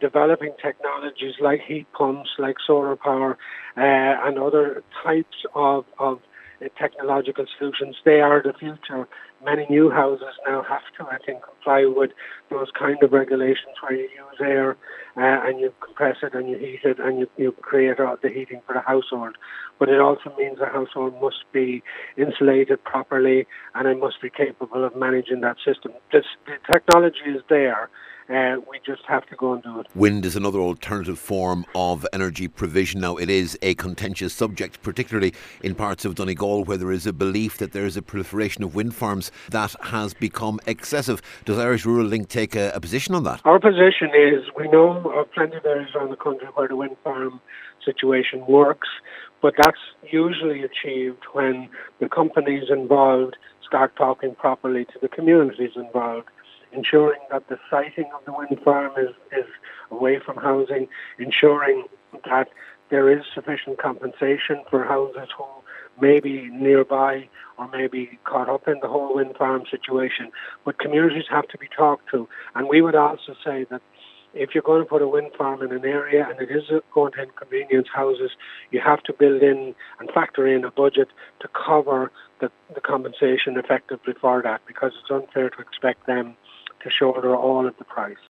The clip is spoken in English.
developing technologies like heat pumps, like solar power, and other types of technological solutions. They are the future. Many new houses now have to, I think, comply with those kind of regulations where you use air and you compress it and you heat it and you create the heating for the household. But it also means the household must be insulated properly and it must be capable of managing that system. The technology is there. We just have to go and do it. Wind is another alternative form of energy provision. Now, it is a contentious subject, particularly in parts of Donegal where there is a belief that there is a proliferation of wind farms that has become excessive. Does Irish Rural Link take a position on that? Our position is we know of plenty of areas around the country where the wind farm situation works, but that's usually achieved when the companies involved start talking properly to the communities involved, ensuring that the siting of the wind farm is away from housing, ensuring that there is sufficient compensation for houses who may be nearby or may be caught up in the whole wind farm situation. But communities have to be talked to. And we would also say that if you're going to put a wind farm in an area and it is going to inconvenience houses, you have to build in and factor in a budget to cover the compensation effectively for that, because it's unfair to expect them to shoulder all of the price.